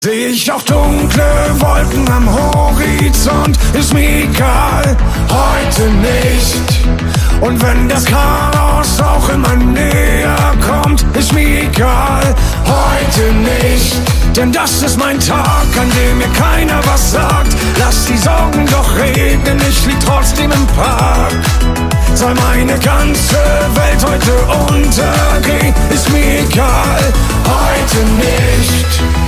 Seh ich auch dunkle Wolken am Horizont, ist mir egal, heute nicht. Und wenn das Chaos auch immer näher kommt, ist mir egal, heute nicht. Denn das ist mein Tag, an dem mir keiner was sagt. Lass die Sorgen doch reden, ich lieg trotzdem im Park. Soll meine ganze Welt heute untergehen, ist mir egal, heute nicht.